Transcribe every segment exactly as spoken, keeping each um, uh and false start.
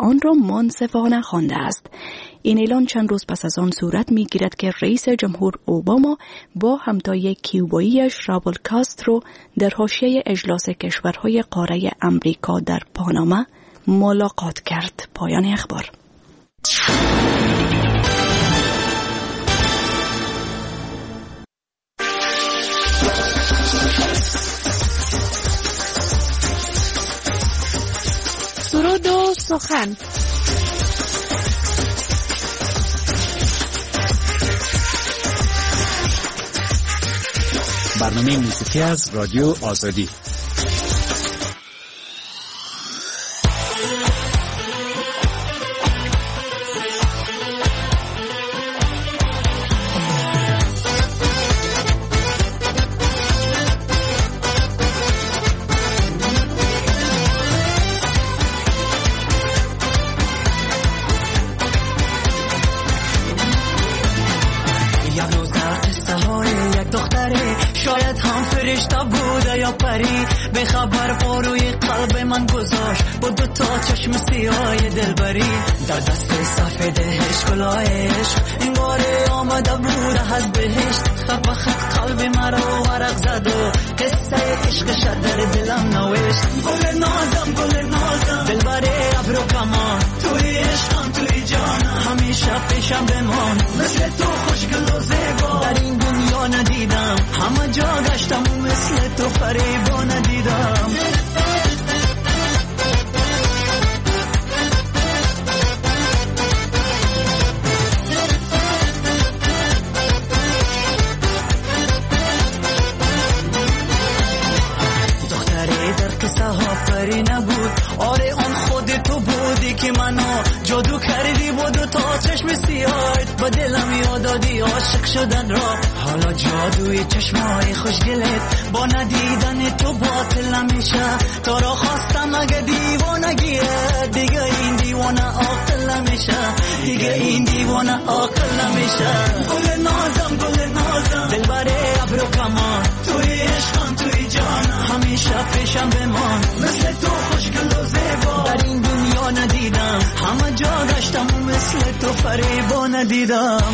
آن را منصفانه خوانده است. این اعلان چند روز پس از آن صورت می گیرد که رئیس جمهور اوباما با همتای کیوباییش راول کاسترو در حاشیه اجلاس کشورهای قاره امریکا در پاناما ملاقات کرد. پایان اخبار. سرود و سخن. برنامه موسیقی از رادیو آزادی. به خبر پاروی قلب من گذاشت با دو تا چشم سیاه دلبری در دست سفیدش کلاهش انگاره آمده بود از بهشت. خط به خط قلب مرا ورق زد و قصه عشقش در دلم نوشت. گل نازم گل نازم دلبری ابرو کمان توی عشقم توی جانم همیشه پیشم بمان مثل تو خوشگل و زیبا در این دنیا ندیدم همه جا گشتم و مثل تو فریبا ندیدم. دختری در قصه ها پری نبود، آره اون خود تو بودی که منو جادو کردی با دو تا چشم سیاهت با دلم یاد دادی عاشق شدن را. حالا جادوی چشمای خوشگلت با ندیدن تو باطل میشه. تو را خواستم اگه دیوانگیه دیگه این دیوانه عاقل میشه، دیگه این دیوانه عاقل میشه. گل نازم گل نازم دلبره ابرو کمان توی عشقم توی جانم همیشه پیشم بمان مثل تو خوشگل و زیبا در این دنیا ندیدم همه جا گشتم و مثل تو فریبا ندیدم.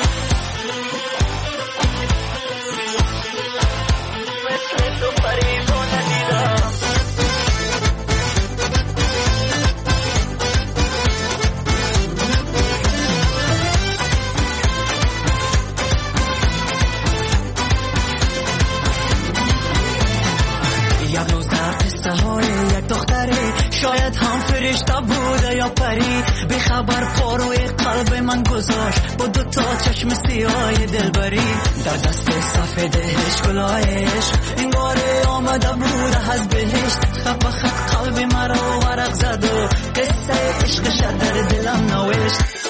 شاید هم فرشته بوده یا پری به خبر پاروی قلب من گذاشت با دو تا چشم سیاه دلبری در دست سفیدش کلاهش انگاره آمده بوده از بهشت. خط به خط قلب مرا ورق زد و قصه عشقش در دلم نوشت.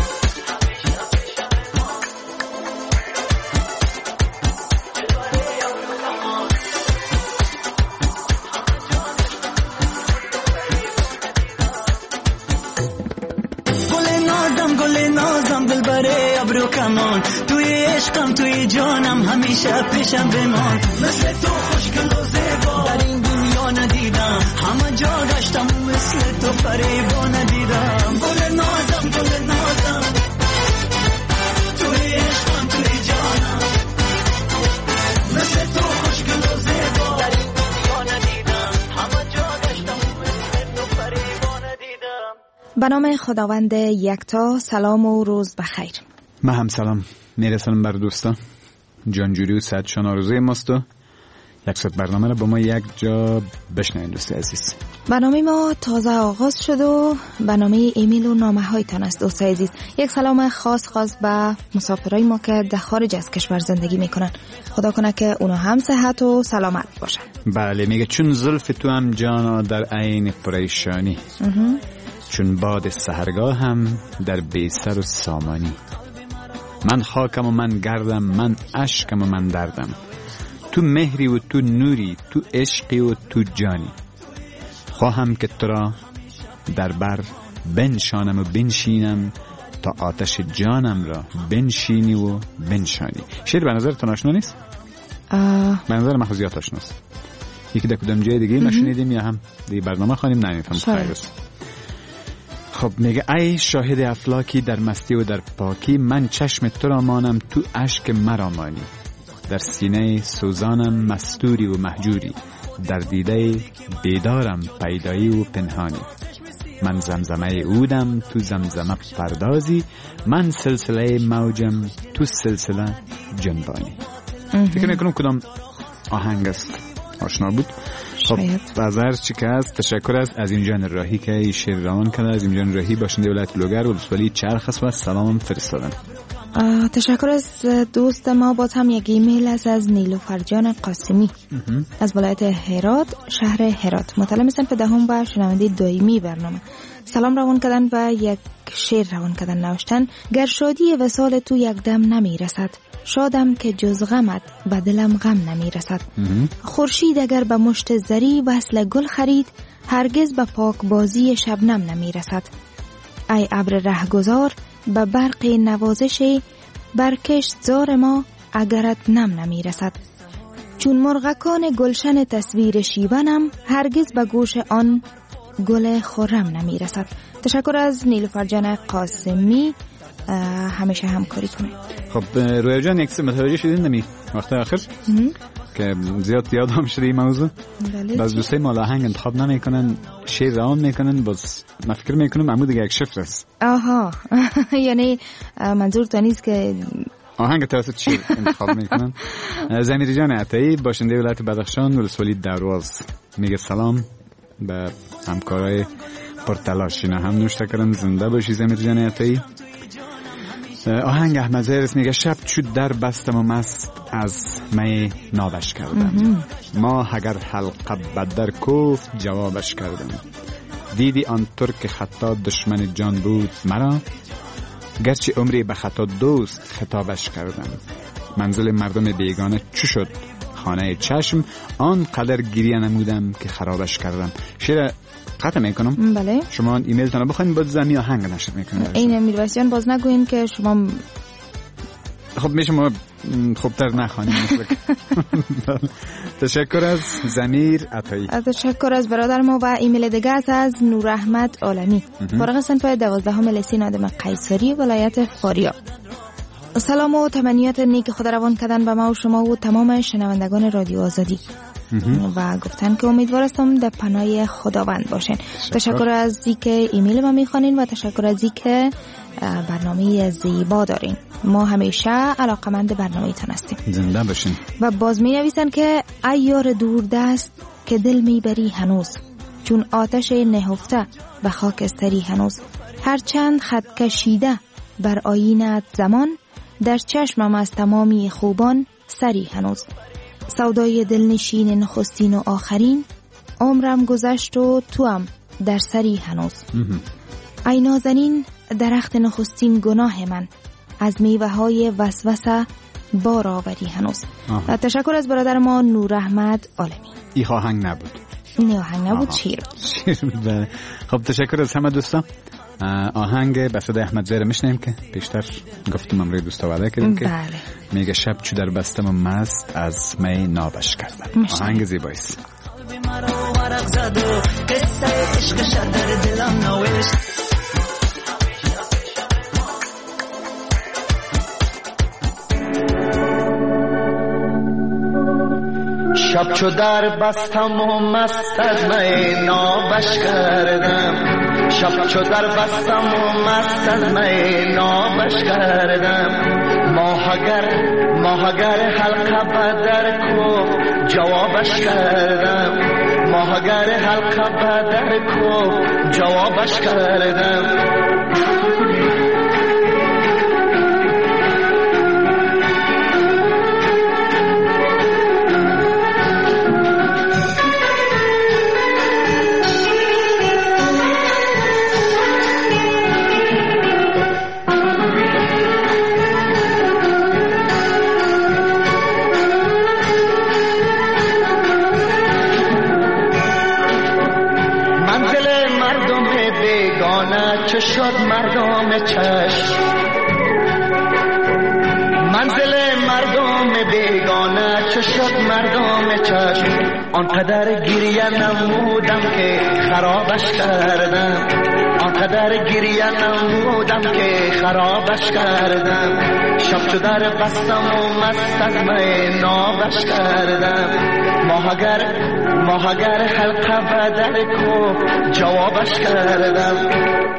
کمان توی عشقم توی جانم همیشه پیشم بمان مثل تو خوشگل و زیبا در این دنیا ندیدم همه جا گشتم مثل تو فریبا ندیدم. گل نازم گل نازم توی عشقم توی جانم مثل تو خوشگل و زیبا در این دنیا ندیدم همه جا گشتم مثل تو فریبا ندیدم. به نام خداوند یکتا. سلام و روز بخیر. من هم سلام میرسانم بر دوستان. جانجوری و سعدشان آرزوی ماست و یک ساعت برنامه را با ما یک جا بشنوید دوست عزیز. برنامه ما تازه آغاز شد و برنامه ایمیل و نامه هایتان است دوست عزیز. یک سلام خاص خاص به مسافرای ما که در خارج از کشور زندگی میکنن. خدا کنه که اونا هم صحت و سلامت باشن. بله میگه چون زلف تو هم جانا در عین پریشانی چون باد سحرگاه هم در بیسر و سامانی. من خاکم و من گردم من عشقم و من دردم تو مهری و تو نوری تو عشقی و تو جانی. خواهم که تو را در بر بنشانم و بنشینم تا آتش جانم را بنشینی و بنشانی. شعر به نظر تو آشنا نیست؟ آه. به نظر من زیاد آشناست. یکی در کدام جای دیگه نشنیدیم یا هم دیگه برنامه خوانیم نمیفهم. خیر است. خب میگه ای شاهد افلاکی در مستی و در پاکی، من چشم تو را مانم تو اشک مرا مانی. در سینه سوزانم مستوری و مهجوری، در دیده بیدارم پیدایی و پنهانی. من زمزمه اودم تو زمزمه پردازی، من سلسله موجم تو سلسله جنبانی. فکر میکنم کدام آهنگ است آشنا بود. خب از هر چی که هست تشکر است از این جان راهی که این شعر روان کرده. از این جان راهی باشنده ولایت لوگر ولسوالی چرخ است و سلام فرستادن. تشکر از دوست ما. باز هم یک ایمیل است از نیلوفر جان قاسمی از ولایت هرات، شهر هرات. مطلع صنف دهم و شنونده دائمی برنامه. سلام روان کردن و یک شعر روان کردن نوشتن: گر شادی وصال تو یک دم نمی رسد، شادم که جز غمت به دلم غم نمی رسد. خورشید اگر به مشت زری وصل گل خرید، هرگز به پاک بازی شبنم نمی رسد. ای ابر رهگذار به برق نوازش، برکشت زار ما اگرت نم نمی رسد. چون مرغکان گلشن تصویر شیونم، هرگز به گوش آن گل خرم نمی رسد. تشکر از نیلوفر جان قاسمی، همیشه همکاری کنید. خب رویا جان یک متوجه شدین نمی وقت آخر که زیاد یاد هم شده این موضوع؟ باز دوستای ما آهنگ انتخاب نمیکنن، شعر روان میکنن، باز من فکر میکنم عمود دیگه یک شفر است. آها یعنی منظور تا نیست که آهنگ توسط شعر انتخاب میکنن. زمیر جان عطایی باشنده ولایت بدخشان ولسوالی درواز میگه سلام به همکارای پرتلاش. اینا هم نوشته کردن زنده باشی زمیر جان عطایی. آهنگ احمد زیرس میگه شب چود در بستم و مست از می نابش کردم، ما اگر حلقه بدر کوفت جوابش کردم. دیدی آن ترک خطا دشمن جان بود مرا، گرچه عمری به خطا دوست خطابش کردم. منزل مردم بیگانه چو شد خانه چشم، آن قدر گریه نمودم که خرابش کردم. شعر قطع میکنم. بله. شما ایمیل تانو بخواین باز زمین آهنگ نشر میکنم. این میرویسیان باز نگوین که شما خب میشه ما خوبتر نخوانیم. تشکر از زمیر عطایی. تشکر از برادر ما. و ایمیل دیگه از نور احمد عالمی، فارغ صنف دوازدهم لیسین آدم قیصری ولایت فاریاب. سلام و تمنیات نیک خدا روان کردن به ما و شما و تمام شنوندگان رادیو آزادی و گفتن که امیدوار هستم در پناه خداوند باشین. تشکر از اینکه ایمیل ما میخوانین و تشکر از اینکه برنامه زیبا دارین. ما همیشه علاقمند برنامه تان هستیم. زنده باشین. و باز می نویسن که ای یار دور دست که دل میبری هنوز، چون آتش نهفته به خاکستری هنوز. هر چند خط کشیده بر آیینت زمان، در چشمم از تمامی خوبان سری هنوز. سودای دلنشین نخستین و آخرین، عمرم گذشت و توام در سری هنوز. ای نازنین درخت نخستین گناه من، از میوه های وسوسه بار آوری هنوز. تشکر از برادر ما نور احمد عالمی. این آهنگ نبود. این آهنگ نبود، شیر شیر بود. خب تشکر از همه دوستان. آهنگ به صدای احمد زیر میشنیم که پیشتر گفتم امروز دوستا وعده کردیم که بله. میگه شب چو در بستم و مست از می نابش کردم. آهنگ زیبایی است. شب چو در بستم و مست از می نابش کردم، شب چو در بستم و مست از می نابش کردم. ماهگر ماهگر حلقه بدر کو جوابش کردم، ماهگر حلقه بدر کو جوابش کردم. چه شد مردم چشم، منزل مردم بیگانه چه شد مردم چشم. آنقدر گریه نمودم که خرابش کردم، آنقدر گریه نمودم که خرابش کردم شب چو در بستم و مست از می نابش کردم ماه اگر ماه اگر حلقه به در کو جوابش کردم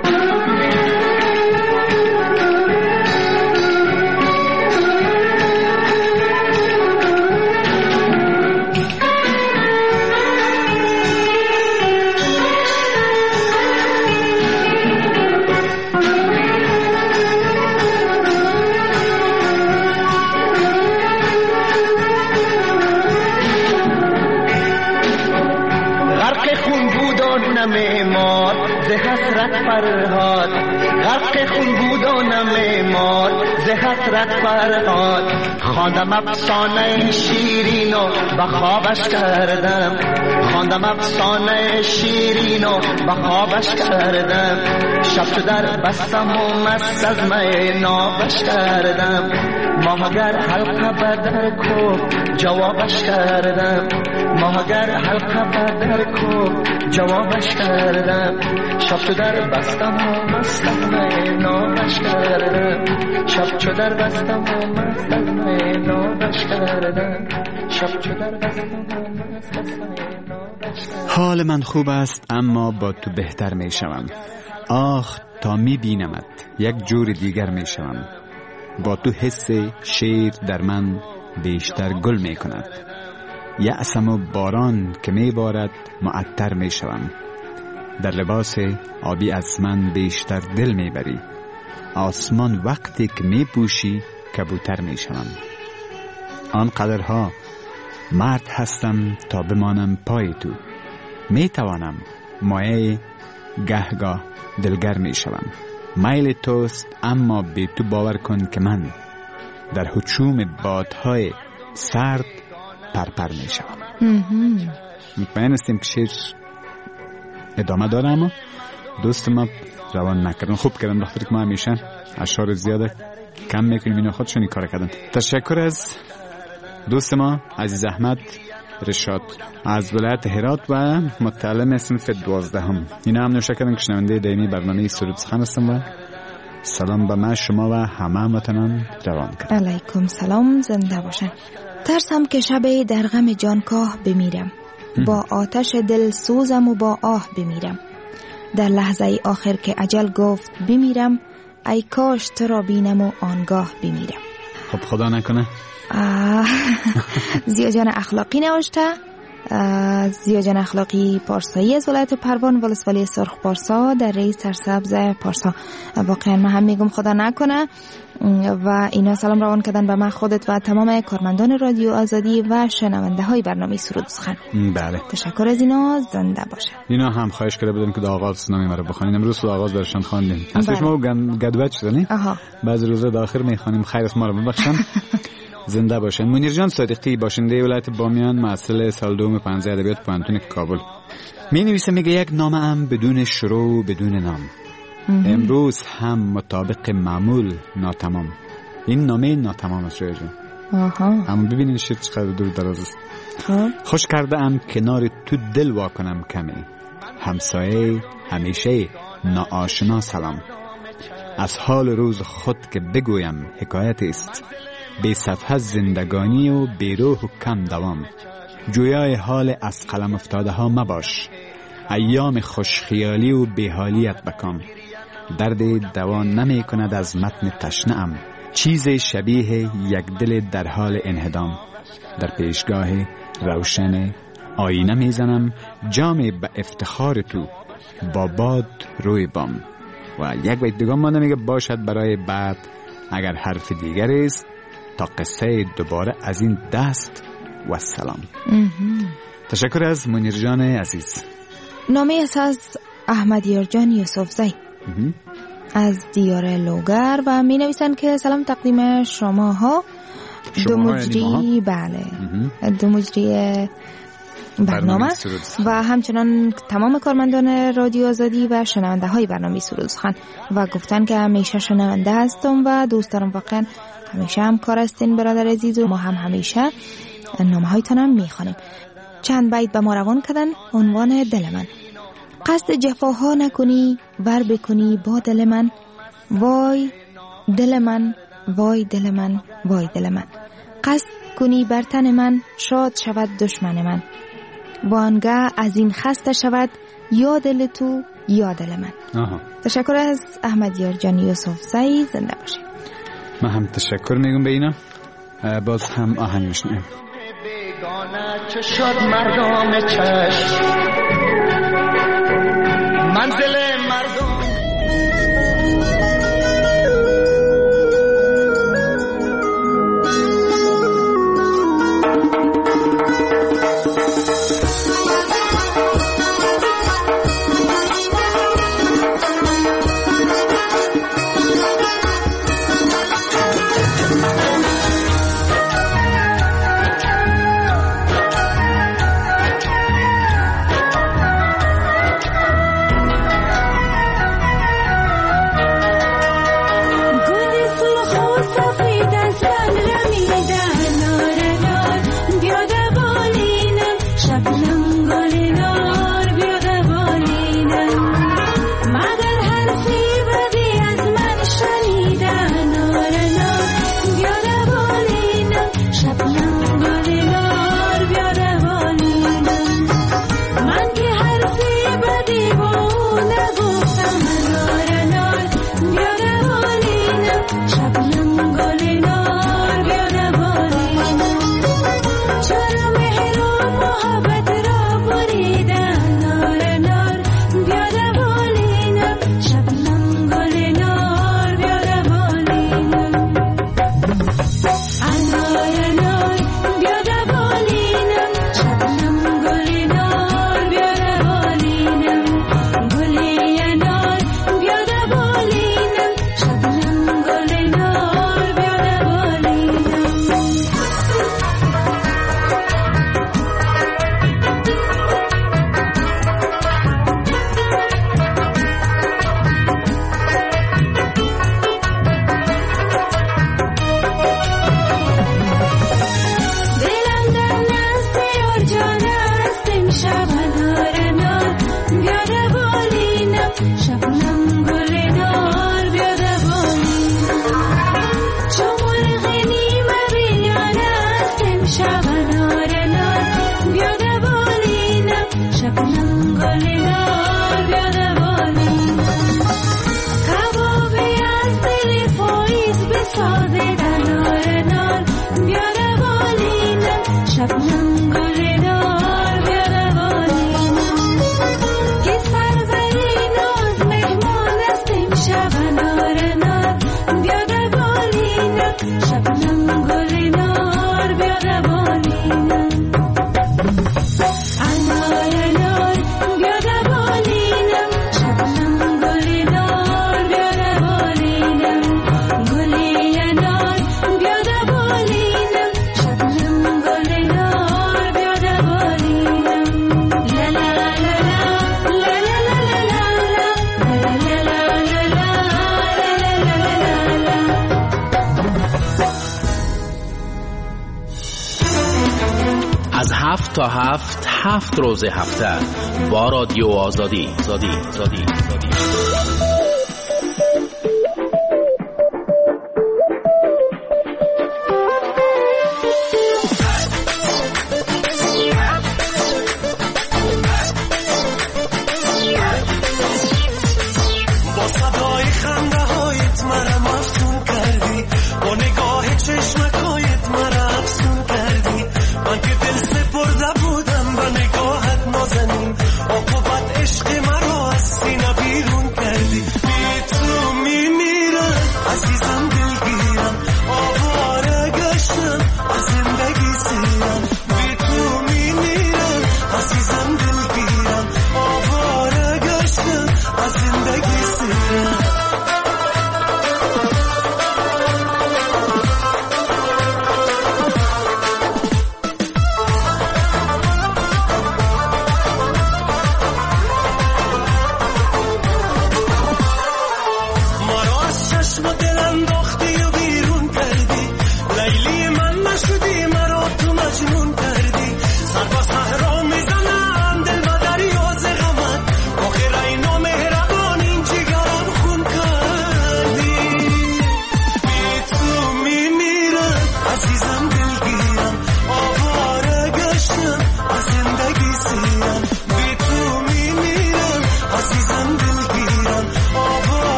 ز حسرت فرهاد غرق خون بود و نمیمار ز حسرت فرهاد خواندم افسانه شیرین و به خوابش کردم خواندم افسانه شیرین و به خوابش کردم شب تو در بستم و مست از می نابش کردم ماهگر حلقه به در کو جوابش کردم ماهگر حلقه به در کو جوابش کردم شب چو در بستم و مست از می نابش کردم شب چو در بستم و مست از می نابش کردم شب چو در بستم و مست از می نابش کردم. حال من خوب است اما با تو بهتر می شوم. آخ تا می بینمت یک جور دیگر می شوم. با تو حس شیر در من بیشتر گل می کند. یأسم و باران که می بارد معطر می شوم. در لباس آبی از من بیشتر دل می بری. آسمان وقتی که می پوشی کبوتر می شوم. آن قدرها مرد هستم تا بمانم پای تو. می توانم مایه گهگاه دلگر می شوم. میل توست اما به تو باور کن که من در هجوم بادهای سرد پرپر می شوم. مطمئن هستیم که شعر ادامه داره اما دوست ما روان نکردن. خوب کردن بخاطر که ما همیشه اشعار زیاده کم میکنیم اینا خودشونی کار کردن. تشکر از دوست ما عزیز احمد رشاد از ولایت هرات و متعلم صنف دوازدهم. اینا هم نوشه کردن که شنونده دائمی برنامه سرود سخن هستم و سلام به من شما و همه هموطنان روان کرد. علیکم سلام، زنده باشن. ترسم که شب در غم جانکاه بمیرم، با آتش دل سوزم و با آه بمیرم. در لحظه آخر که اجل گفت بمیرم، ای کاش تو را بینم و آنگاه بمیرم. خب خدا نکنه. زیاجان اخلاقی نوشته. زیاجان اخلاقی پارسایی از ولایت پروان ولسوالی سرخ پارسا در رئیس سرسبز پارسا. واقعا من هم میگم خدا نکنه و اینا سلام روان کردن به من، خودت و تمام کارمندان رادیو آزادی و شنونده های برنامه سرود سخن. بله تشکر از اینا، زنده باشه. اینا هم خواهش کرده بودن که در آغاز نامی مرا بخوانیم. امروز در آغاز درشان خواندیم. اصلش ما گدوت شدنی بعضی روزا داخل میخوانیم. خیر است ما رو ببخشن. زنده باشن. منیر جان صادقی باشنده ولایت بامیان، محصل سال دوم پانزده ادبیات پوهنتون کابل، می نویسه میگه یک نامه ام بدون شروع بدون نام. امروز هم مطابق معمول ناتمام. این نامه ناتمام است روی جان. اما ببینین شعر چقدر دور دراز است. خوش کرده ام کنار تو دل وا کنم کمی، همسایه همیشه ناآشنا سلام. از حال روز خود که بگویم حکایت است، بی صفحه زندگانی و بی روح و کم دوام. جویای حال از قلم افتاده ها مباش، ایام خوشخیالی و بیحالیت بکام. درد دوان نمی کند از متن تشنه‌ام، چیز شبیه یک دل در حال انهدام. در پیشگاه روشن آینه میزنم جام به افتخار تو، با باد روی بام. و یک بیت دیگه ما نمیگه باشد برای بعد اگر حرف دیگر است، تا قصه دوباره از این دست و سلام. تشکر از منیر جان عزیز. نامه از احمد یارجان یوسفزی از دیار لوگر و می نویسند که سلام تقدیم شما ها دو مجری، بله دو مجری برنامه و همچنان تمام کارمندان رادیو آزادی و شنونده های برنامه سرود سخن و گفتن که همیشه شنونده هستم و دوست دارم. واقعا همیشه هم کار هستین برادر عزیز و ما هم همیشه نامه هایتان هم میخوانیم. چند بیت به ما روان کردن. عنوان دل من: قصد جفاها نکنی ور بکنی با دل من، وای دل من وای دل من وای دل من. قصد کنی بر تن من شاد شود دشمن من، وانگه از این خسته شود یا دل تو یا دل من. آها. تشکر از احمدیار جان یوسف زئی، زنده باشید. من هم تشکر میگم به اینا. باز هم آهنگ میشنیم. بیگانه چه شد مردم چشم، منزل مردم تا هفت هفت روز هفته با رادیو آزادی زادی زادی زادی.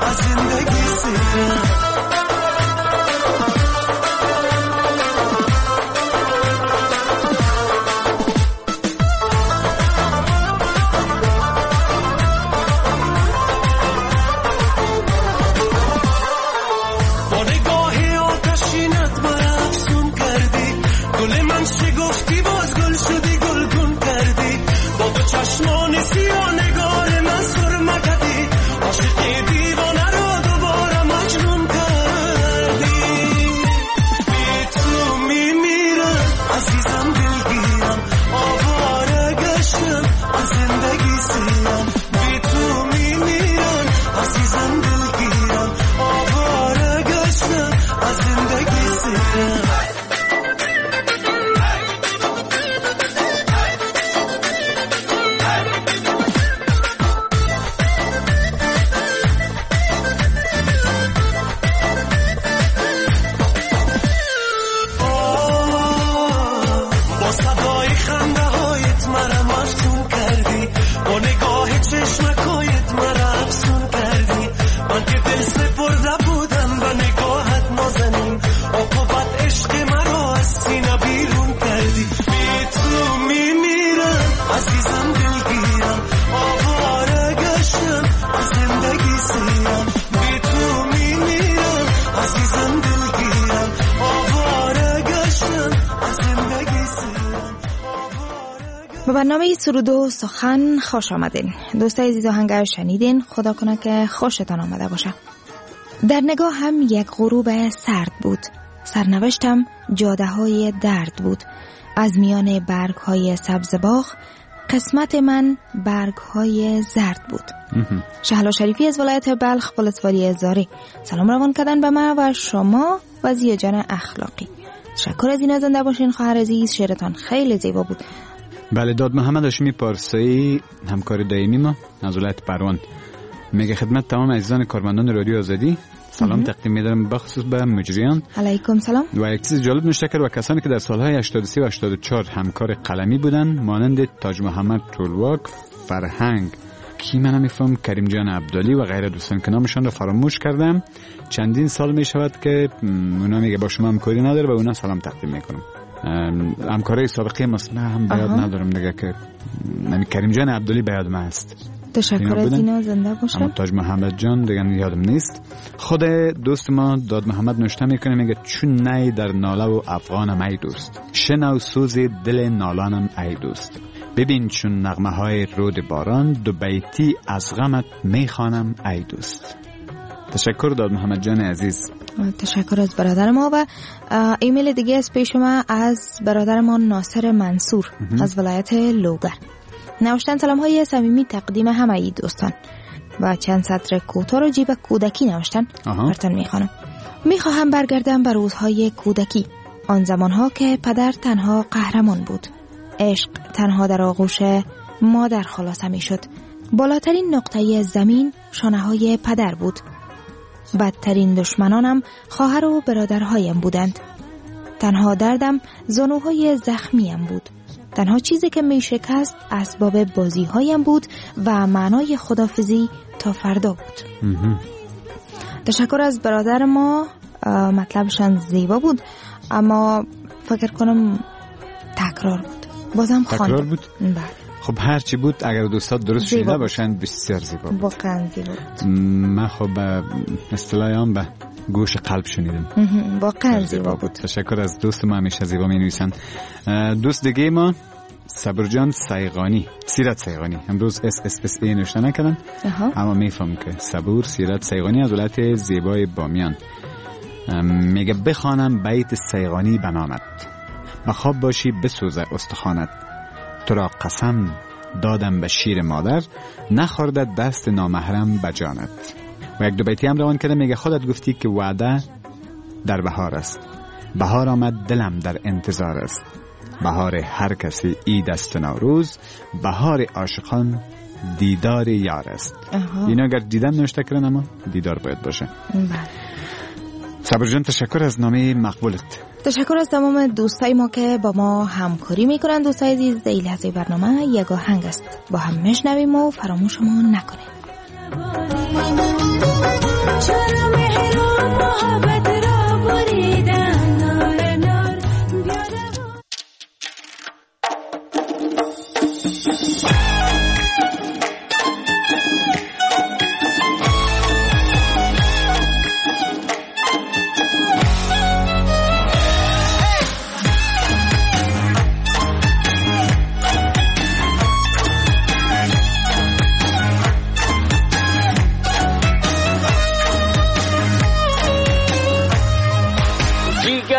از زندگی سیرم. به برنامه سرود و سخن خوش آمدین. دوستای عزیز آهنگر شنیدین، خدا کنه که خوشتان آمده باشه. در نگاه هم یک غروب سرد بود، سرنوشتم جاده های درد بود. از میان برگ های سبز باغ قسمت من برگ های زرد بود. شهلا شریفی از ولایت بلخ، ولسوالی زاری، سلام روان کردن به من و شما و زیه جان اخلاقی. تشکر از این زنده باشین خواهر عزیز، شعرتان خیلی زیبا بود. بله، داد محمد هاشمی پارسایی، همکار دائمی ما از ولایت پروان، میگه خدمت تمام عزیزان کارمندان رادیو آزادی سلام تقدیم می‌دارم، بخصوص به مجریان. علیکم سلام. و یک چیز جالب نوشته کرد و کسانی که در سالهای هشتاد و سه و هشتاد و چهار همکار قلمی بودن، مانند تاج محمد طولواک، فرهنگ، کی من نمیفهم، کریم جان عبدالی و غیره دوستان که نامشان را فراموش کردم. چندین سال می شود که اونا میگه با شما همکاری نداره و اونا سلام تقدیم میکنم. همکارای سابقه مثلا هم بیاد ندارم دیگه که نمی کریم جان عبدالی بیاد ما هست. تشکر از اینا، زنده باشه. اما تاج محمد جان دیگه یادم نیست. خود دوست ما داد محمد نوشته میکنه، میگه چون نی در ناله و افغانم ای دوست، شنو سوز دل نالانم ای دوست، ببین چون نغمه های رود باران، دو بیتی از غمت میخوانم ای دوست. تشکر داد محمد جان عزیز. تشکر از برادر ما. و ایمیل دیگه از پیش ما از برادر ما ناصر منصور از ولایت لوگر. نوشتن سلام های صمیمی تقدیم همه دوستان و چند سطر کوتاه رو جیب کودکی نوشتن. براتون میخوانم. میخواهم برگردم به روزهای کودکی، آن زمانها که پدر تنها قهرمان بود، عشق تنها در آغوش مادر خلاصه میشد، بالاترین نقطه زمین شانه های پدر بود، بدترین دشمنانم خواهر و برادرهایم بودند، تنها دردم زانوهای زخمیم بود، تنها چیزی که می شکست اسباب بازی هایم بود و معنای خدافزی تا فردا بود. تشکر از برادر ما. مطلبشان زیبا بود اما فکر کنم تکرار بود. بازم تکرار بود؟ بله. خب هرچی بود اگر دوستات درست شنیده باشن بسیار زیبا بود. واقعا زیبا بود. من خب اصطلاحاً هم به گوش قلب شنیدم. واقعا زیبا بود. تشکر از دوست ما، همیشه زیبا می نویسن. دوست دیگه ما صبرجان سیغانی، سیرت سیغانی، امروز اس اس اس ای نوشته نکردن اما میفهم که صبور سیرت سیغانی از ولایت زیبای بامیان میگه بخوانم بیت سیغانی بنامت، بخواب باشی بسوزه استخوانت، تو را قسم دادم به شیر مادر، نخورده دست نامحرم به جانت. و یک دو بیتی هم روان کرده، میگه خودت گفتی که وعده در بهار است، بهار آمد دلم در انتظار است، بهار هر کسی عید است و نوروز، بهار عاشقان دیدار یار است. اینا اگر دیدن نوشته کردن اما دیدار باید باشه. بله. صبر جان تشکر از نامه مقبولت. تشکر از تمام دوستای ما که با ما همکاری میکنن. دوستای عزیز، در این لحظه برنامه یک آهنگ است، با هم میشنویم و فراموشمون نکنید.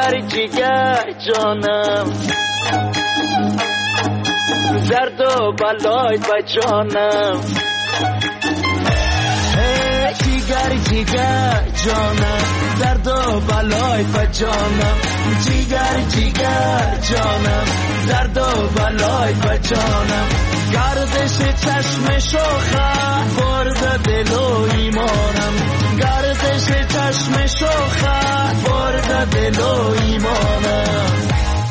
جیگر جیگر جانم درد و بلای به جانم جیگر جیگر جانم درد و بلای به جانم جیگر جیگر جانم درد و بلای به جانم گردش چشم شوخه برد دل و ایمانم گردش چشم شوخه برد دل و ایمانم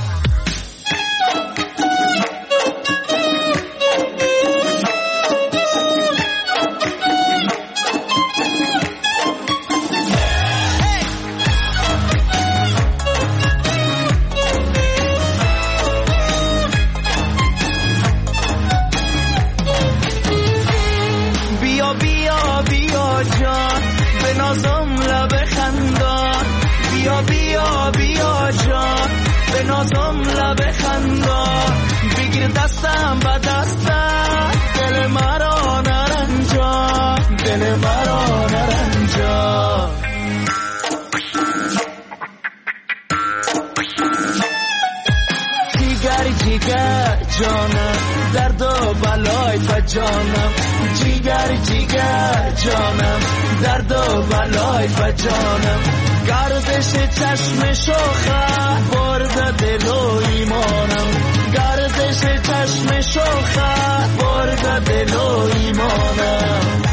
بیا بیا بیا جان به نازم لب خندان بگیر دستم و دستم دل مرا نرنجان دل مرا نرنجان جیگر جیگر جانم درد و بلای به جانم جیگر جیگر جانم درد و بلای به جانم گردش چشم شوخه برد دل و ایمانم گردش چشم شوخه برد دل و ایمانم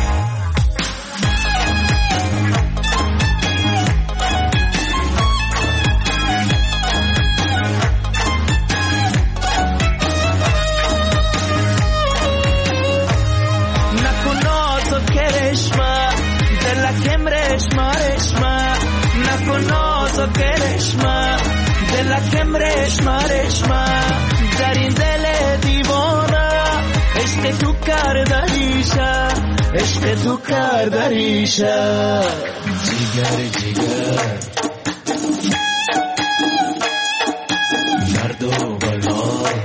نکناز و کرشمه دلکم رشمه رشمه در این دل دیوانه عشق تو کرده ریشه عشق تو کرده ریشه جیگر جیگر درد و بلای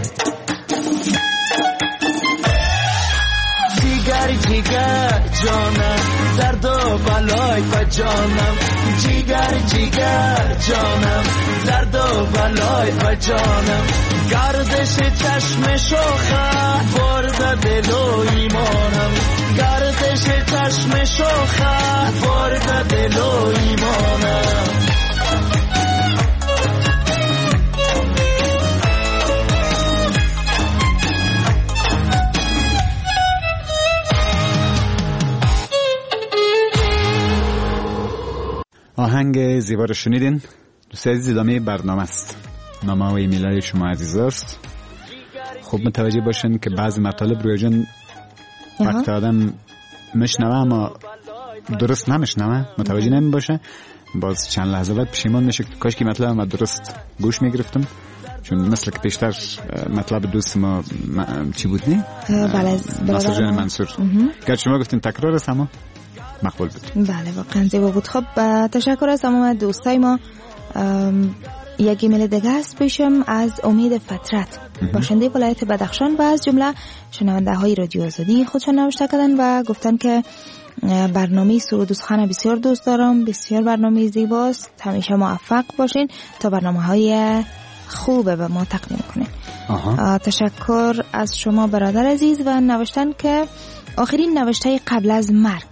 جیگر جیگر جانم درد و بلای به جانم جیگر جیگر جانم درد و بلای به جانم گردش چشم شوخه برد دل و ایمانم گردش چشم شوخه برد دل و ایمانم آهنگ زیبا رو شنیدین. دوستان عزیز ادامه برنامه است. نامه و ایمیلای شما عزیز است. خوب متوجه باشین که بعضی مطالب روی جان وقت آدم مشنوه اما درست نمیشنوه متوجه نمی باشه باز چند لحظه بعد پشیمان میشه که کاش که مطلب ما درست گوش میگرفتم چون مثل که پیشتر مطلب دوست ما چی بود نی؟ بله ناصر جان منصور گر شما گفتین تکرار است اما مقبول بود. بله واقعا زیبا بود. خب تشکر از تمام دوستای ما. یک ایمیل دیگه است پیشم از امید فطرت باشنده ولایت بدخشان و از جمله شنونده های رادیو آزادی خودشان نوشته کردن و گفتن که برنامه سرود و سخن بسیار دوست دارم، بسیار برنامه زیباست، همیشه موفق باشین تا برنامه های خوبه به ما تقدیم کنین. تشکر از شما برادر عزیز و نوشتن که آخرین نوشته قبل از مرگ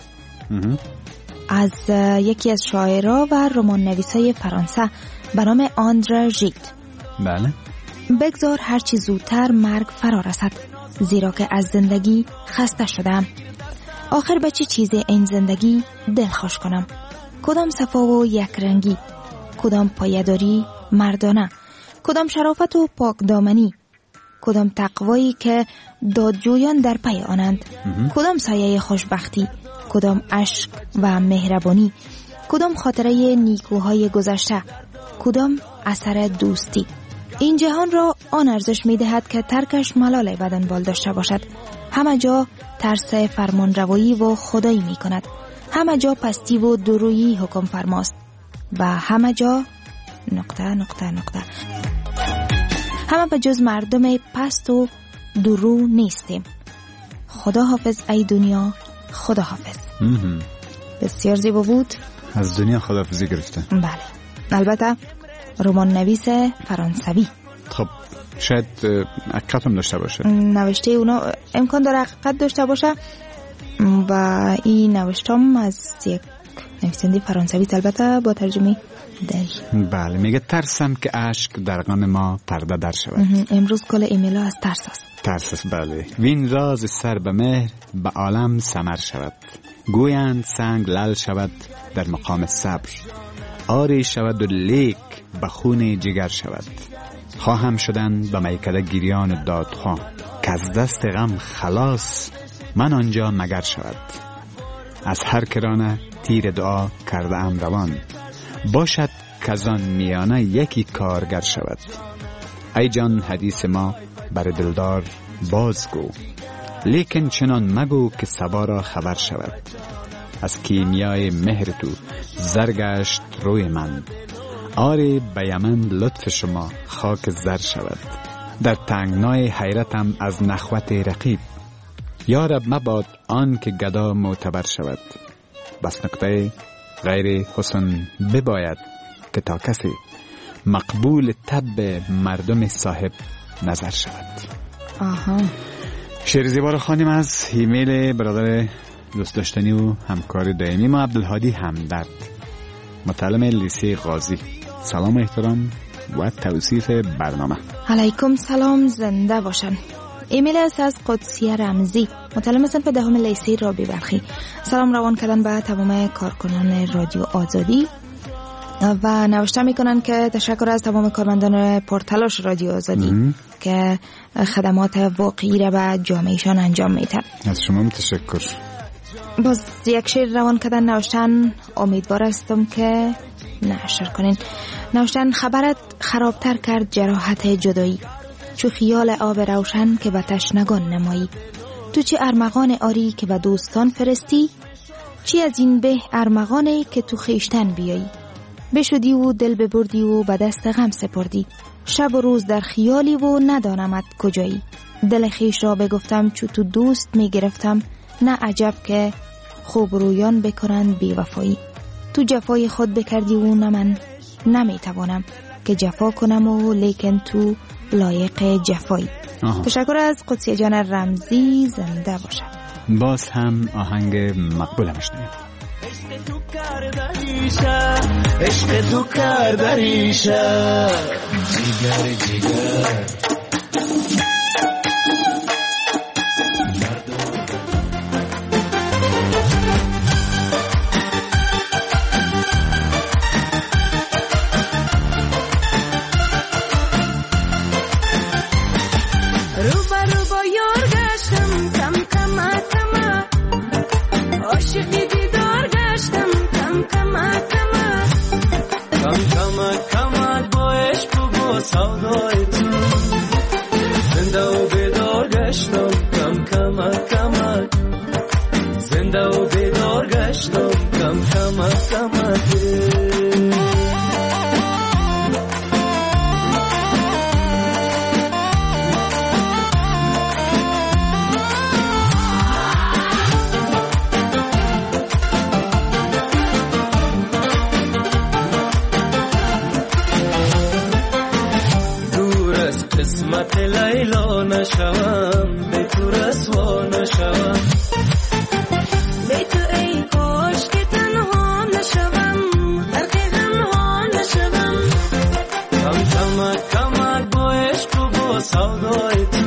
از یکی از شاعرها و رمان نویسای فرانسه به نام آندره ژید. بله. بگذار هرچی زودتر مرگ فرا رسد زیرا که از زندگی خسته شدم. آخر به چه چیز این زندگی دل خوش کنم؟ کدام صفا و یک رنگی، کدام پایداری مردانه، کدام شرافت و پاک دامنی، کدام تقوایی که دادجویان در پی آنند، کدام سایه خوشبختی، کدام عشق و مهربانی، کدام خاطره نیکوهای گذشته، کدام اثر دوستی. این جهان را آن ارزش می دهد که ترکش ملال بدنبال داشته باشد. همه جا ترس فرمانروایی و خدایی می کند، همه جا پستی و درویی حکم فرماست و همه جا نقطه نقطه نقطه همه به جز مردم پست و درو نیستیم. خدا حافظ ای دنیا، خدا حافظ. مهم. بسیار زیبا بود. از دنیا خداحافظی گرفته. بله. البته رمان نویس فرانسوی. خب شاید حقیقت هم داشته باشه. نوشته اونا امکان داره حقیقت داشته باشه و این نوشتم از یک نویسنده فرانسوی، البته با ترجمه دری. بله، میگه ترسم که اشک در غم ما پرده در شود. امروز کل ایمیل ها از ترس است. ترس است، بله. وین راز سر به مهر به عالم سمر شود. گویند سنگ لل شود در مقام صبر. آری شود و لیک به خون جگر شود. خواهم شدن به میکده گریان دادخواه که از دست غم خلاص من آنجا مگر شود. از هر کرانه تیر دعا کرده ام روان، باشد کزان میانه یکی کارگر شود. ای جان حدیث ما بر دلدار بازگو، لیکن چنان مگو که صبا را خبر شود. از کیمیای مهر تو زرگشت روی من، آری به یمن لطف شما خاک زر شود. در تنگنای حیرتم از نخوت رقیب، یارب مباد آن که گدا معتبر شود. بس نکته غیر حسن بباید که تا کسی مقبول طب مردم صاحب نظر شود. آها. شعر زیبا رو خوانیم از ایمیل برادر دوست داشتنی و همکار دائمی ما عبدالهادی همدرد، متعلم لیسه غازی. سلام و احترام و توصیف برنامه. علیکم سلام، زنده باشن. ایمیل است از قدسیه رمزی، متعلم صنف دهم لیسه رابی بلخی. سلام روان کردن به تمام کارکنان رادیو آزادی و نوشته میکنن که تشکر از تمام کارمندان پرتلاش رادیو آزادی ام. که خدمات واقعی را به جامعهشان انجام میدن. از شما متشکر. باز یک شعر روان کردن نوشتن امیدوار هستم که نشر کنین. نوشتن خبرت خرابتر کرد جراحت جدایی، چو خیال آب روشن که به تشنگان نمایی. تو چی ارمغان آری که به دوستان فرستی، چی از این به ارمغانه که تو خیشتن بیایی. بشدی و دل ببردی و به دست غم سپردی، شب و روز در خیالی و ندانمت کجایی. دل خیش را بگفتم چو تو دوست می گرفتم، نه عجب که خوب رویان بکنند بی وفایی. تو جفای خود بکردی و نه من نمی توانم که جفا کنم و لیکن تو لایق جفایی. آها. تشکر از قدسیه جان رمزی، زنده باشم. باز هم آهنگ مقبول همشنیم. عشق تو کرده ریشه، عشق تو کرده ریشه، جگر جگر سودای تو، زنده و بیدار گشتم کم کمک کمک، زنده و بیدار گشتم کم کمک کمک. قسمت لیلا نشوم، به تو رسوا نشوم، به تو ای کاش که تنها نشوم، غرق غمها نشوم. کم کمک کمک با عشق و با سودای تو،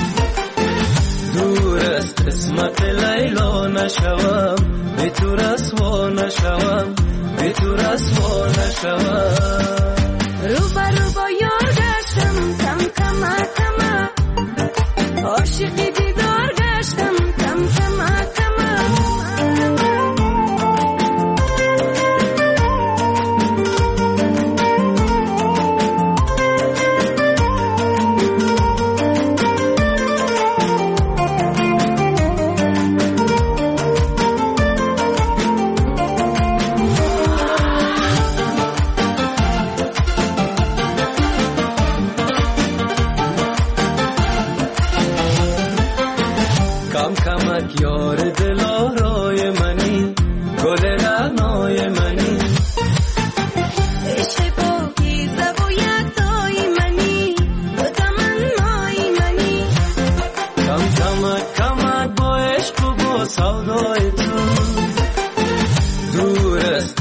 دور از قسمت لیلا نشوم، به تو رسوا نشوم، به تو رسوا نشوم. روبا روبا یار گشتم کم کمک کمک، عاشقی دیدار گشتم کم کمک کمک.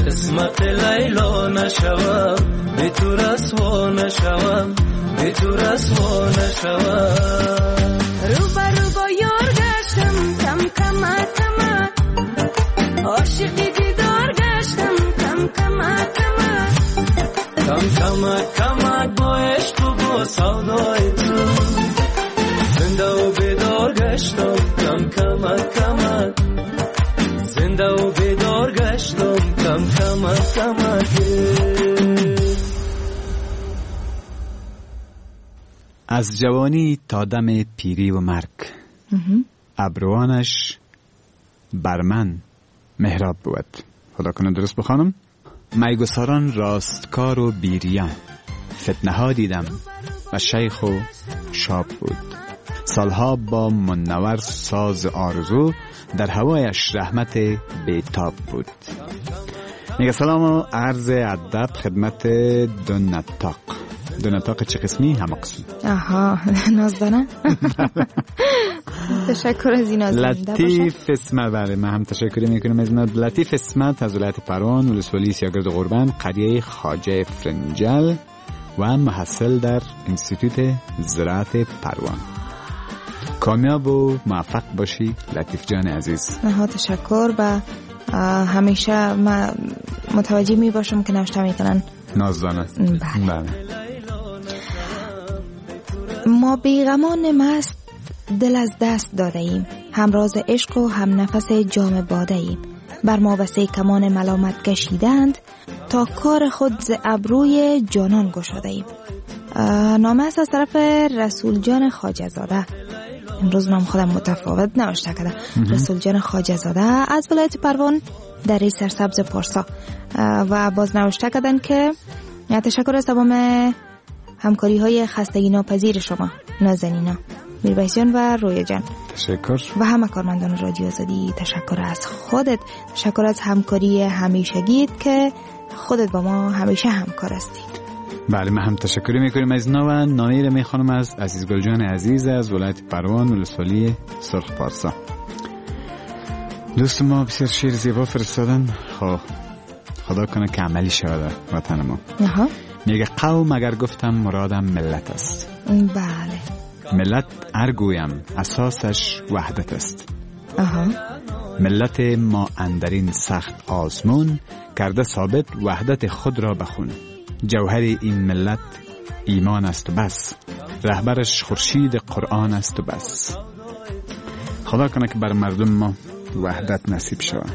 قسمت لیلا نشوم بی تو رسوا نشوم بی تو رسوا نشوم روبا روبا یار گشتم کم کمک کمک عاشقی دیدار گشتم کم کمک کمک کم کمک کمک با عشق و با سودای تو زنده و بیدار گشتم کم کمک کمک زنده و بیدار گشتم کم کمک کمک از جوانی تا دم پیری و مرگ ابروانش بر من محراب بود. خدا کنه درست بخوانم. میگساران راستکار و بیریان فتنه ها دیدم و شیخ و شاب بود. سالها با منور ساز آرزو در هوایش رحمت بیتاب بود. میگه سلام و عرض ادب خدمت دو نطاق. دو نطاق چه قسمی؟ همه قسم. آها نازدانه. تشکر از این نازدانه. لطیف اسمت. بله من هم تشکر میکنم از نازدانه. لطیف اسمت از ولایت پروان ولسوالی سیاگرد قربان قریه خواجه فرنجل و محصل در انستیتوت زراعت پروان. کامیاب و موفق باشی لطیف جان عزیز. نه تشکر و همیشه ما متوجه می باشم که نوشته میکنن نازدانه. بله. بله. ما بیغمان مست دل از دست داده ایم، هم راز عشق و هم نفس جام باده ایم. بر ما بسه کمان ملامت کشیدند تا کار خود ز ابروی جانان گشاده ایم. نامه است از طرف رسول جان خواجه زاده. امروز نام خودم متفاوت نوشته کردم. رسول جان خواجه زاده از ولایت پروان در سرسبز پارسا و باز نوشته کردن که تشکر از تمام همکاری های خستگی ناپذیر شما نازنینا میربایس جان و رویا جان. تشکر. و همه کارمندان رادیو آزادی تشکر از خودت. تشکر از همکاری همیشگیت که خودت با ما همیشه همکار هستی. بله من هم تشکر میکنیم از نو و نامه را میخوانم از عزیز گلجان عزیز از ولایت پروان ولسوالی سرخ پارسا. دوست ما بسیار شعر زیبا فرستادن. خب خدا کنه که عملی شود وطن ما. آها. میگه قوم اگر گفتم مرادم ملت است. بله. ملت ارگویم اساسش وحدت است. آها. ملت ما اندرین سخت آزمون کرده ثابت وحدت خود را بخون. جوهر این ملت ایمان است و بس، رهبرش خورشید قرآن است و بس. خدا کنه که بر مردم ما وحدت نصیب شود.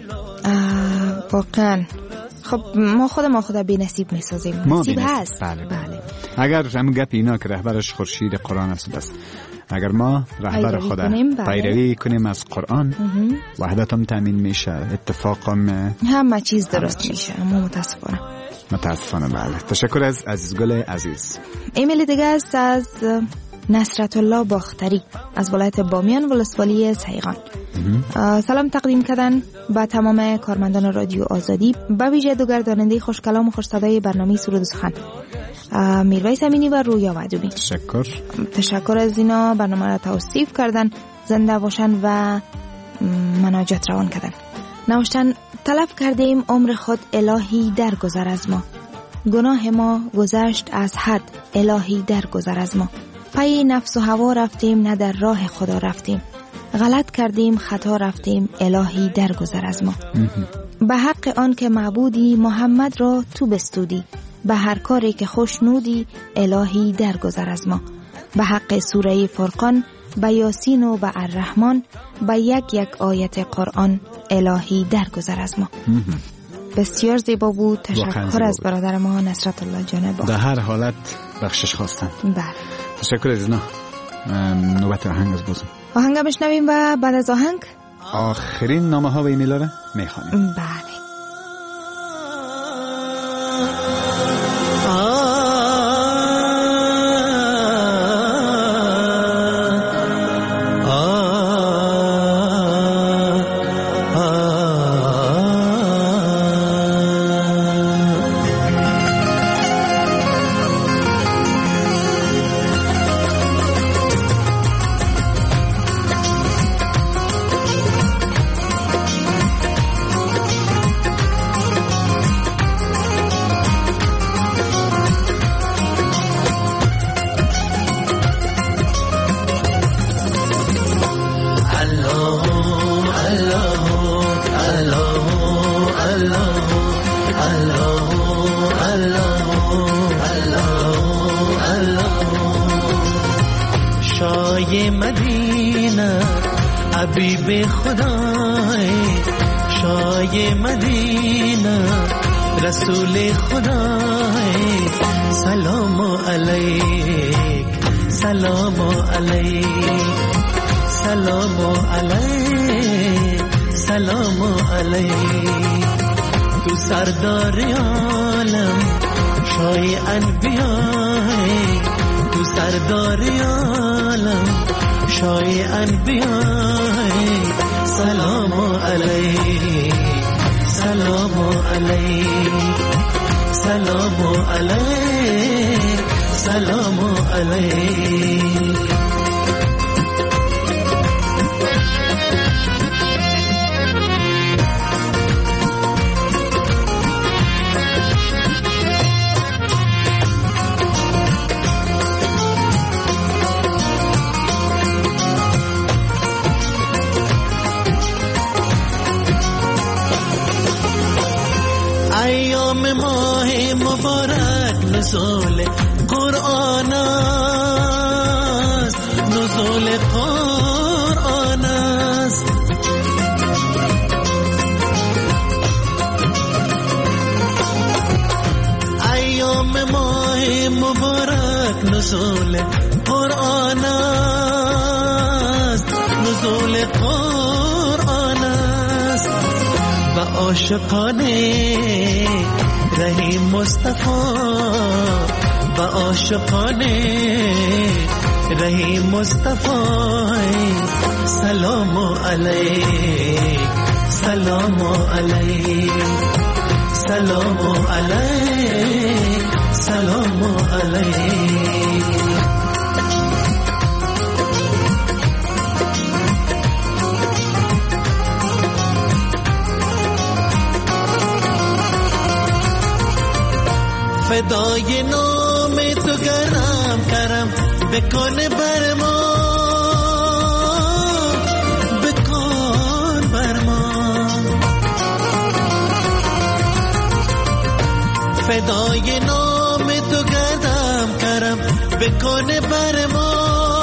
واقعا خب ما خود ما خدا بی نصیب می سازیم. نصیب هست. بله. بله. اگر همون گپ اینا که رهبرش خورشید قرآن است و بس، اگر ما رهبر خدا پیروی کنیم از قرآن وحدت هم تامین میشه، اتفاق هم همه چیز درست میشه. اما متاسفانه متاسفانه بله. تشکر از عزیز گل عزیز. ایمیل دیگه است از نصرت الله باختری از ولایت بامیان ولسوالی سیغان. سلام تقدیم کردن با تمام کارمندان رادیو آزادی، به ویژه دو گرداننده خوش کلام و خوش صدای برنامه سرود و سخن میرویس امینی و رویا وعدومی. تشکر. تشکر از اینا برنامه را توصیف کردن، زنده باشن و مناجات روان کردن. نوشتن طلب کردیم عمر خود الهی درگذر از ما، گناه ما گذشت از حد الهی درگذر از ما. پی نفس و هوا رفتیم نه در راه خدا رفتیم، غلط کردیم خطا رفتیم الهی درگذر از ما. به حق آن که معبودی محمد را تو بستودی، به هر کاری که خوشنودی الهی درگذر از ما. به حق سوره فرقان، به یاسین و به الرحمن، به یک یک آیت قرآن الهی درگذر از ما. بسیار زیبا بود. تشکر از برادر ما نصرت الله جان باختری. در هر حالت بخشش خواستن. بله. تشکر از اینا. نوبت آهنگ از بازم. آهنگ بشنویم و بعد از آهنگ آخرین نامه ها و ایمیل ها را میخوانیم. بله. شای مدینه حبیب خدای شای مدینه رسول خدای سلام علیک سلام علیک سلام علیک سلام علیک تو سردار عالم شای انبیای تو سردار عالم شای انبیای سلام علیک سلام علیک سلام علیک سلام علیک ایام ماه مبارک نزول قرآن است نزول قرآن است ایام ماه مبارک نزول قرآن است نزول قرآن است و عاشقانه رهی مصطفی و عاشقانه رهی مصطفی سلام علیک سلام علیک سلام علیک سلام علیک فدای نام تو گرم کرم بکن بر ما بکن بر ما فدای نام تو گردم کرم بکن بر ما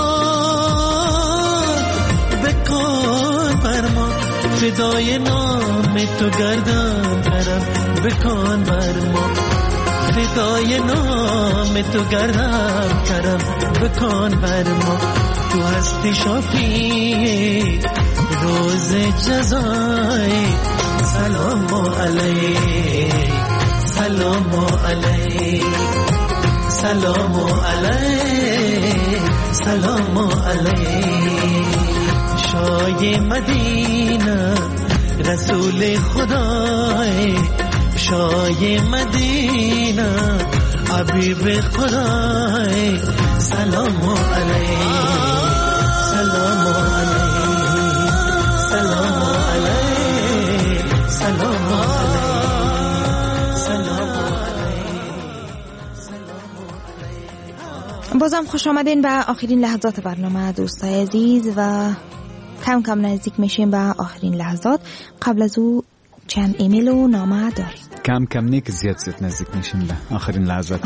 بکن بر ما فدای نام تو گردم کرم بکن بر ما فدای نام تو گردم کرم بکن بر ما تو هستی شافی روز جزای سلام علیک سلام علیک سلام علیک سلام علیک شای مدینه رسول خدای شای مدینه حبیب خدای سلام علیک سلام علیک سلام علیک سلام علیک سلام علیک. بازم خوش آمدین به آخرین لحظات برنامه دوستای عزیز و کم کم نزدیک میشیم به آخرین لحظات. قبل از او چند ایمیل و نامه داریم. کم کم نیک زیاد زیاد نزدیک میشیم به آخرین لحظات.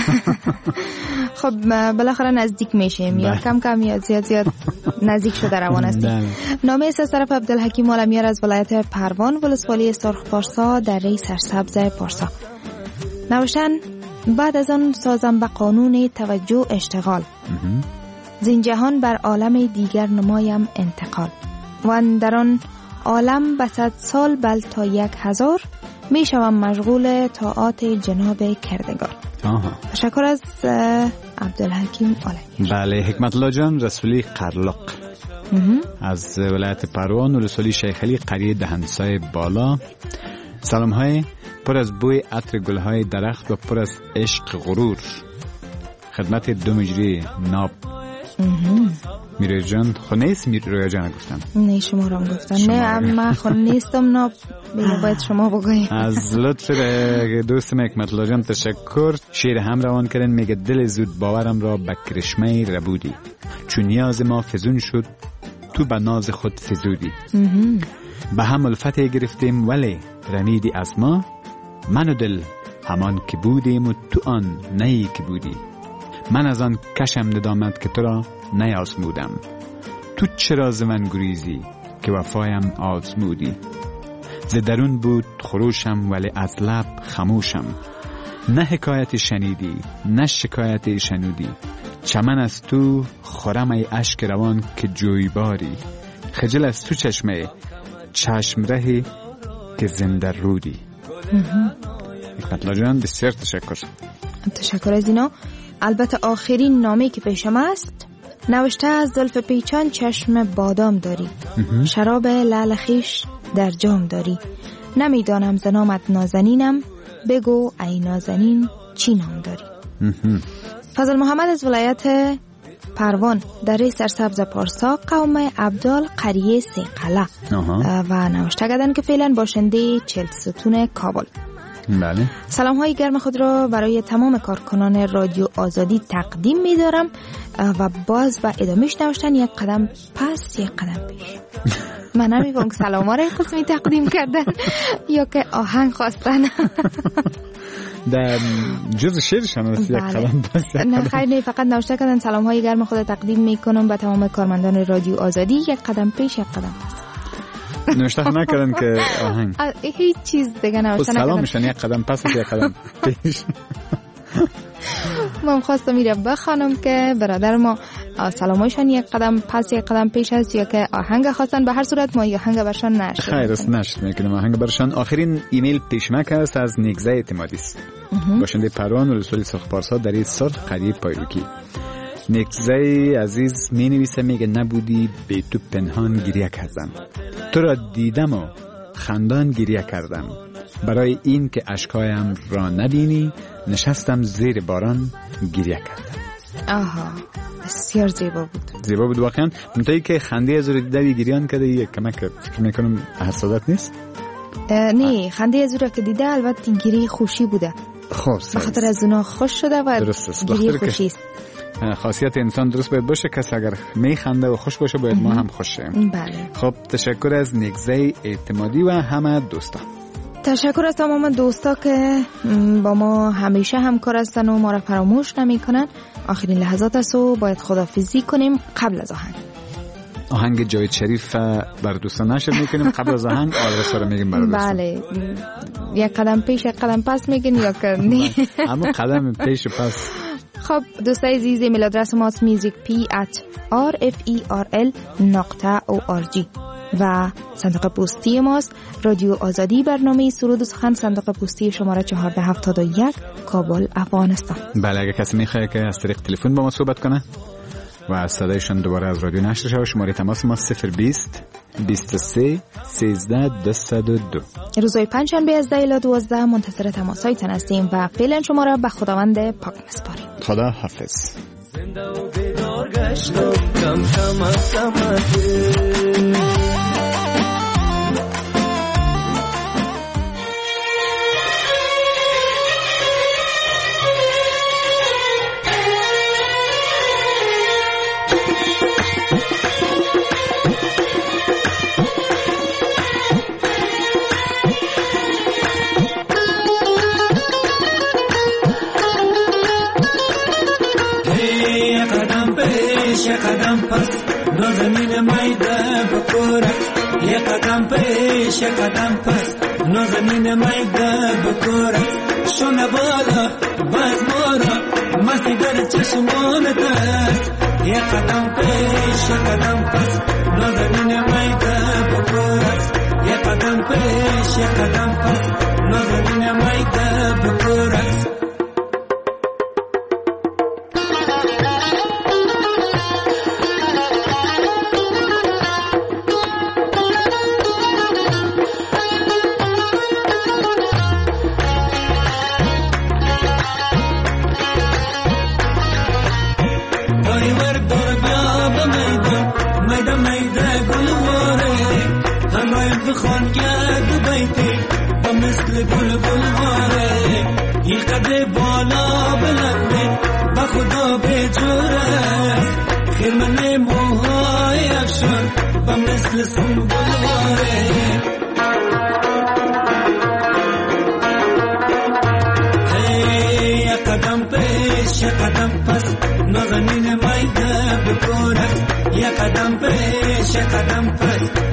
خب بالاخره نزدیک میشیم یا کم کم یا زیاد زیاد نزدیک شده روان هستیم. نامه است از طرف عبدالحکیم عالمیار از ولایت پروان ولسوالی سرخ پارسا در ری سرسبز پارسا. نوشتن بعد از آن سازم به قانون توجه اشتغال زین جهان بر عالم دیگر نمایم انتقال و در آن عالم به صد سال بل تا یک هزار می شوم مشغول طاعات جناب کردگار. آها. تشکر از عبدالحکیم عالمی. بله حکمت الله جان رسولی قرلق از ولایت پروان ولسوالی شیخ علی قریه دهنسای بالا. سلام های پر از بوی عطر گل های درخت و پر از عشق غرور خدمت دو مجری ناب. میروی جان خود نیست؟ میروی جان گفتن نه شما را گفتن نه من خود نیستم ناب باید شما بگویم. از لطف دوستم حکمت الله جان تشکر. شیر هم روان کردن میگه دل زود باورم را به کرشمه ربودی چون نیاز ما فزون شد تو به ناز خود فزودی به هم الفت گرفتیم ولی رمیدی از ما من و دل همان که بودیم و تو آن نهی که بودی من از آن کشم ندامت که تو را نیاسمودم. تو چرا ز من گریزی که وفایم آزمودی. ز درون بود خروشم ولی از لب خموشم. نه حکایت شنیدی نه شکایت شنودی. چمن از تو خورم ای اشک روان که جویباری. خجل از تو چشمه چشم رهی که زنده رودی. حکمت جان بسیار تشکر. تشکر از اینا. البته آخرین نامه که پیشم است نوشته از زلف پیچان چشم بادام داری. شراب لعل خویش در جام داری. نمیدانم ز نامت نازنینم. بگو ای نازنین چی نام داری. فضل محمد از ولایت پروان دره سرسبز پارسا قوم عبدال قریه سیقله و نوشته کردن که فعلا باشنده چهل ستون کابل. بله. سلام های گرم خود را برای تمام کارکنان رادیو آزادی تقدیم می دارم و باز با ادامهش نوشتن یک قدم پس یک قدم پیش. من نمی‌فهمم که سلام ها را قسمی تقدیم کردن یا که آهنگ خواستن. در جز شعرشان است یک قدم پس. نه خیر، نه، فقط نوشته کردن سلام های گرم خود تقدیم می کنم به تمام کارمندان رادیو آزادی، یک قدم پیش یک قدم پس. نوشته نکردن که آهنگ هیچ چیز دیگه نوشته نکردن. سلامشان یک قدم پس یک قدم پیش. من خواستم میره بخوانم که برادر ما سلامایشان یک قدم پس یک قدم پیش است یا که آهنگ خواستن. به هر صورت ما آهنگ برشان نشد. خیر است، نشد میکنم آهنگ برشان. آخرین ایمیل پیشمک است از نیگزه اعتمادی است. باشنده پروان و رسول سرخپارسا در این سر قریب پایروکی. نیگزه عزیز می نویسه میگه نبودی به تو پنهان گریه کردم. تو را دیدم و خندان گریه کردم. برای این که اشکایم را نبینی نشستم زیر باران گریه کردم. آها، بسیار زیبا بود. زیبا بود واقعا. منتهی که خنده از رو دیدی گریان کرده یک کمک فکر میکنم حسادت نیست؟ نه، خنده از رو که دیده البته گریه خوشی بوده. خب به خاطر از اونا خوش شده و گریه خوشی است. خاصیت انسان درست باید باشه، کس اگر میخنده و خوش باشه باید ما هم خوش شیم. بله. خب تشکر از نیگزه اعتمادی و همه دوستان. تشکر از تمام دوستا که با ما همیشه همکار هستن و ما را فراموش نمی کنن. آخرین لحظات است و باید خداحافظی کنیم قبل از آهنگ. آهنگ جاوید شریف بر دوستان نشر میکنیم. قبل از آهنگ آدرس رو میگیم برای دوستان. بله، یک قدم پیش یک قدم پس میگین یا که نه؟ اما قدم پیش و پس. خب دوستای عزیز، ایمیل آدرس ماست میوزیک پی ات آر اف ای آر ال نقطه او آر جی و صندوق پستی ماست رادیو آزادی، برنامه سرود و سخن، صندوق پستی شماره چهارده هفتاد و یک، کابل، افغانستان. بله، اگه کسی میخواد که از طریق تلفن با ما صحبت کنه و صدایشان دوباره از رادیو نشر شود، شماره تماس ما صفر بیست بیست و سه سیزده دویست و دو. روزهای پنجشنبه از ده الی دوازده منتظر تماسایتان هستیم و فعلا شما را به خداوند پاک میسپاریم. خدا حافظ. زنده و بیدار گشتم کم کم از کمت. یه قدم پس نازنین میده بکورت، یه قدم پیش یه قدم پس نازنین میده بکورت. شونه بالا باز مورا مستی در چشمانت است. یه قدم پیش یه قدم پس نازنین میده بکورت، یه قدم پیش یه قدم پس نازنین میده بکورت. قدم پیش قدم پس نازنین میده بکن. قدم پیش قدم پس